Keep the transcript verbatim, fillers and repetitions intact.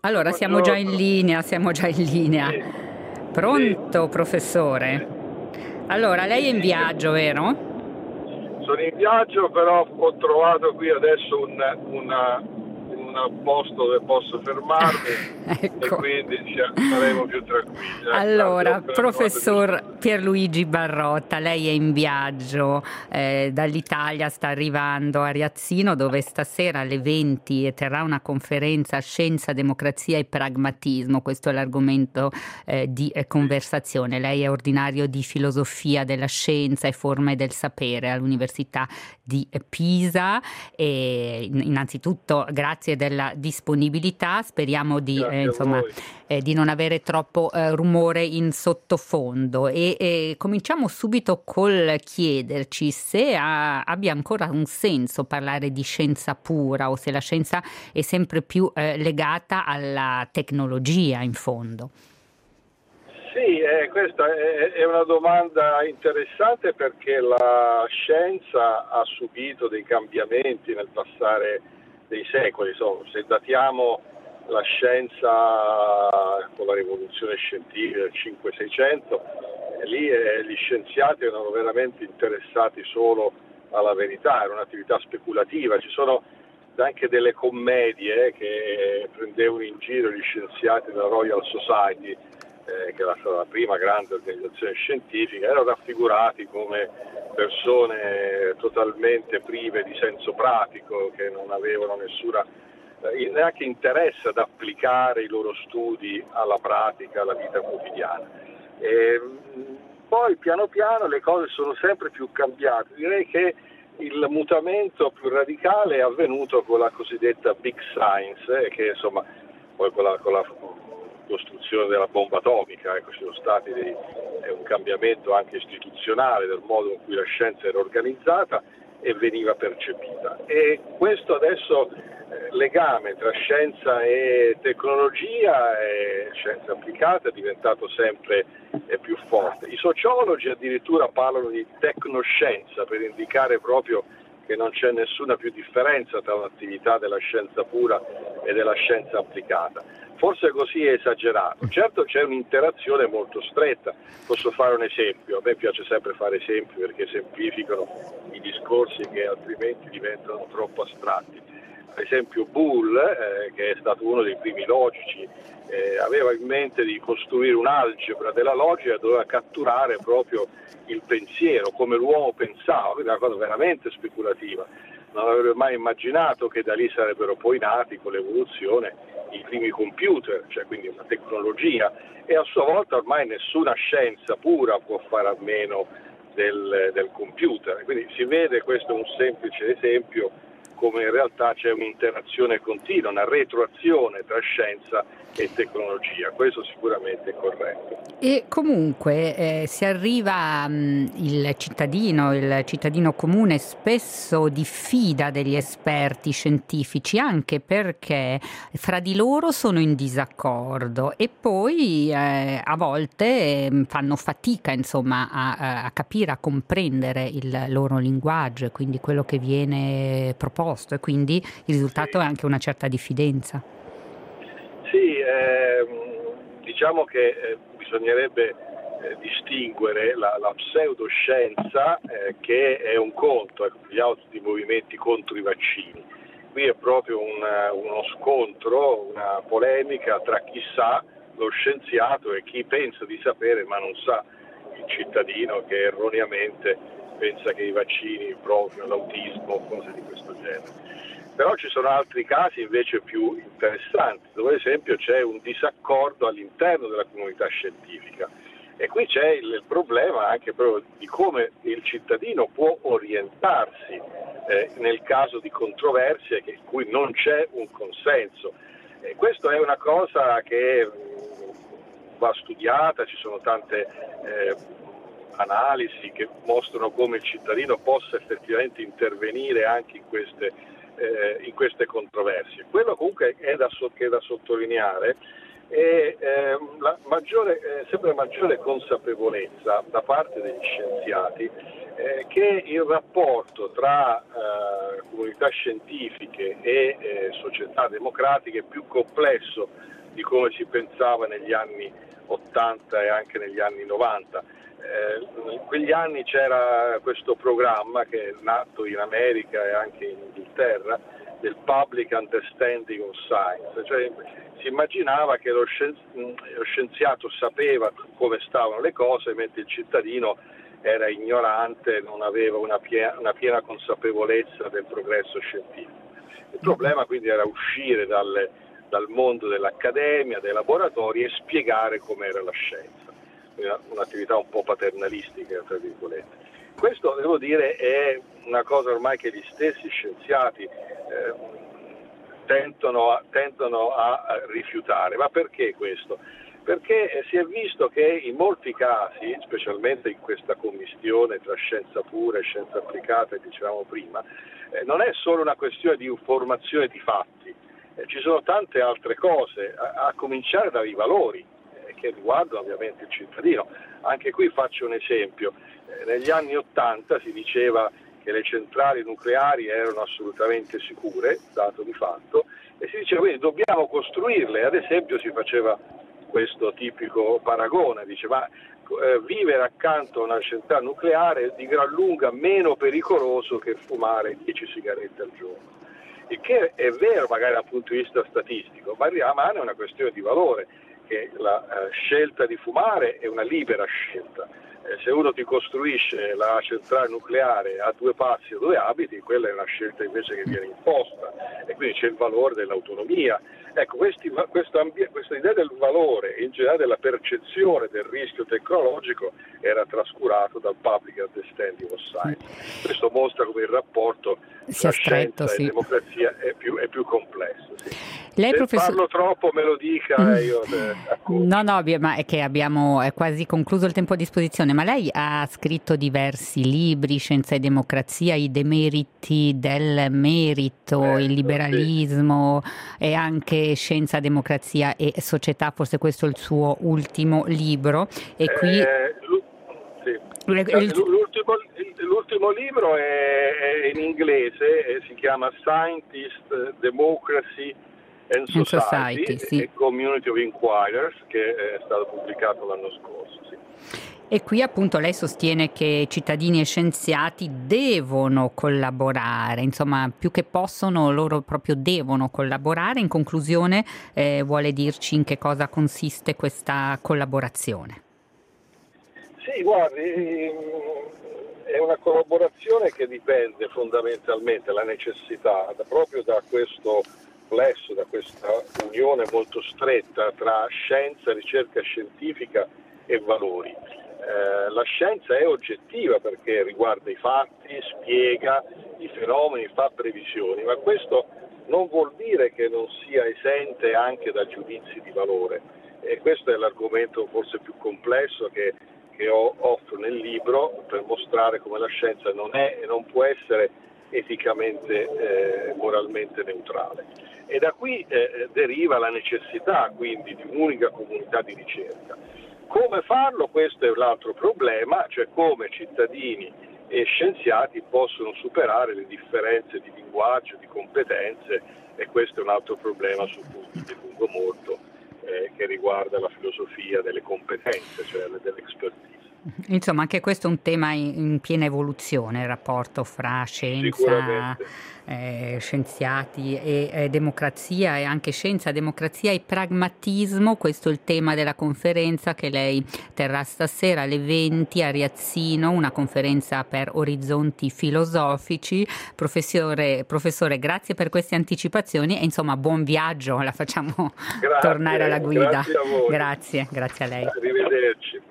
Allora, siamo già in Buongiorno. linea, siamo già in linea. Sì, Pronto, sì, professore? Allora, lei è mi in dica. viaggio, vero? Sono in viaggio, però ho trovato qui adesso un, una, un posto dove posso fermarmi e Ecco. quindi cioè, saremo più tranquilli. Eh, guardi, ho Allora, appena trovato giusto. professor Pierluigi Barrotta, lei è in viaggio eh, dall'Italia, sta arrivando a Riazzino dove stasera alle venti terrà una conferenza Scienza, Democrazia e Pragmatismo. Questo è l'argomento eh, di eh, conversazione. Lei è ordinario di Filosofia della Scienza e Forme del Sapere all'Università di Pisa e innanzitutto grazie della disponibilità, speriamo di eh, Grazie a insomma voi. eh, di non avere troppo eh, rumore in sottofondo e, e cominciamo subito col chiederci se ha, abbia ancora un senso parlare di scienza pura o se la scienza è sempre più eh, legata alla tecnologia in fondo. Sì, eh, questa è, è una domanda interessante perché la scienza ha subito dei cambiamenti nel passare dei secoli. Insomma, se datiamo la scienza con la rivoluzione scientifica del cinquecento seicento, eh, lì eh, gli scienziati erano veramente interessati solo alla verità, era un'attività speculativa. Ci sono anche delle commedie che prendevano in giro gli scienziati della Royal Society, Eh, che era stata la prima grande organizzazione scientifica, erano raffigurati come persone totalmente prive di senso pratico, che non avevano nessuna eh, neanche interesse ad applicare i loro studi alla pratica, alla vita quotidiana. E, poi piano piano le cose sono sempre più cambiate. Direi che il mutamento più radicale è avvenuto con la cosiddetta Big Science, eh, che insomma poi con la, con la costruzione della bomba atomica, ecco, ci sono stati dei, è un cambiamento anche istituzionale del modo in cui la scienza era organizzata e veniva percepita. E questo adesso eh, legame tra scienza e tecnologia e scienza applicata è diventato sempre eh, più forte. I sociologi addirittura parlano di tecnoscienza per indicare proprio che non c'è nessuna più differenza tra l'attività della scienza pura e della scienza applicata. Forse così è esagerato. Certo c'è un'interazione molto stretta. Posso fare un esempio, a me piace sempre fare esempi perché semplificano i discorsi che altrimenti diventano troppo astratti. Ad esempio Boole, eh, che è stato uno dei primi logici, eh, aveva in mente di costruire un'algebra della logica, doveva catturare proprio il pensiero, come l'uomo pensava, quindi una cosa veramente speculativa. Non avrebbe mai immaginato che da lì sarebbero poi nati con l'evoluzione i primi computer, cioè quindi una tecnologia, e a sua volta ormai nessuna scienza pura può fare a meno del, del computer. Quindi si vede, questo è un semplice esempio, come in realtà c'è un'interazione continua, una retroazione tra scienza e tecnologia. Questo sicuramente è corretto. E comunque eh, si arriva, mh, il cittadino, il cittadino comune spesso diffida degli esperti scientifici anche perché fra di loro sono in disaccordo e poi eh, a volte eh, fanno fatica insomma a, a capire, a comprendere il loro linguaggio e quindi quello che viene proposto e quindi il risultato è Sì, anche una certa diffidenza. sì ehm, diciamo che eh, bisognerebbe eh, distinguere la, la pseudoscienza, eh, che è un conto, ecco, gli altri movimenti contro i vaccini. Qui è proprio un, uno scontro, una polemica tra chi sa, lo scienziato, e chi pensa di sapere ma non sa, il cittadino che erroneamente pensa che i vaccini provochino l'autismo o cose di questo genere. Però ci sono altri casi invece più interessanti, dove ad esempio c'è un disaccordo all'interno della comunità scientifica. E qui c'è il, il problema anche proprio di come il cittadino può orientarsi eh, nel caso di controversie in cui non c'è un consenso. E questa è una cosa che mh, va studiata, ci sono tante eh, analisi che mostrano come il cittadino possa effettivamente intervenire anche in queste, eh, in queste controversie. Quello comunque è da, che è da sottolineare e eh, la maggiore, eh, sempre maggiore consapevolezza da parte degli scienziati eh, che il rapporto tra eh, comunità scientifiche e eh, società democratiche è più complesso di come si pensava negli anni ottanta e anche negli anni novanta. Eh, in quegli anni c'era questo programma che è nato in America e anche in Inghilterra, del Public Understanding of Science, cioè si immaginava che lo, scienzi- lo scienziato sapeva come stavano le cose, mentre il cittadino era ignorante, non aveva una piena, una piena consapevolezza del progresso scientifico. Il problema quindi era uscire dalle, dal mondo dell'accademia, dei laboratori e spiegare com'era la scienza, un'attività un po' paternalistica, tra virgolette. Questo, devo dire, è una cosa ormai che gli stessi scienziati eh, tendono, a, tendono a rifiutare. Ma perché questo? Perché si è visto che in molti casi, specialmente in questa commistione tra scienza pura e scienza applicata che dicevamo prima, eh, non è solo una questione di informazione di fatti, eh, ci sono tante altre cose, a, a cominciare dai valori eh, che riguardano ovviamente il cittadino. Anche qui faccio un esempio. Negli anni Ottanta si diceva che le centrali nucleari erano assolutamente sicure, dato di fatto, e si diceva quindi dobbiamo costruirle. Ad esempio si faceva questo tipico paragone, diceva eh, vivere accanto a una centrale nucleare è di gran lunga meno pericoloso che fumare dieci sigarette al giorno. Il che è vero magari dal punto di vista statistico, ma rimane una questione di valore, che la eh, scelta di fumare è una libera scelta. Eh, se uno ti costruisce la centrale nucleare a due passi da dove abiti, quella è una scelta invece che viene imposta, e quindi c'è il valore dell'autonomia. Ecco, questi, questo ambi- questa idea del valore e in generale della percezione del rischio tecnologico era trascurato dal public understanding of science. Questo mostra come il rapporto tra scienza sì. e democrazia è più, è più complesso. Sì. Lei, Se professor... parlo troppo me lo dica e io eh, no no ma è che abbiamo è quasi concluso il tempo a disposizione, ma lei ha scritto diversi libri: Scienza e democrazia, i demeriti del merito, eh, il liberalismo, sì. E anche Scienza, democrazia e società, forse questo è il suo ultimo libro, e qui eh, sì. l'ultimo, l'ultimo libro è, è in inglese e si chiama Scientist, Democracy and Society, Society sì. e Community of Inquirers, che è stato pubblicato l'anno scorso. Sì. E qui appunto lei sostiene che cittadini e scienziati devono collaborare, insomma più che possono, loro proprio devono collaborare. In conclusione eh, vuole dirci in che cosa consiste questa collaborazione? Sì, guardi, è una collaborazione che dipende fondamentalmente la necessità proprio da questo plesso, da questa unione molto stretta tra scienza, ricerca scientifica e valori. Eh, la scienza è oggettiva perché riguarda i fatti, spiega i fenomeni, fa previsioni, ma questo non vuol dire che non sia esente anche da giudizi di valore, e questo è l'argomento forse più complesso che, che ho, offro nel libro, per mostrare come la scienza non è e non può essere eticamente, eh, moralmente neutrale. E da qui eh, deriva la necessità quindi di un'unica comunità di ricerca. Come farlo? Questo è l'altro problema, cioè come cittadini e scienziati possono superare le differenze di linguaggio, di competenze, e questo è un altro problema su cui mi dilungo molto, eh, che riguarda la filosofia delle competenze, cioè dell'expertise. Insomma, anche questo è un tema in piena evoluzione, il rapporto fra scienza, eh, scienziati e eh, democrazia, e anche scienza, democrazia e pragmatismo. Questo è il tema della conferenza che lei terrà stasera alle venti a Riazzino, una conferenza per orizzonti filosofici. Professore, professore, grazie per queste anticipazioni e insomma buon viaggio, la facciamo grazie, tornare alla guida. Grazie a voi. Grazie, grazie a lei. Arrivederci.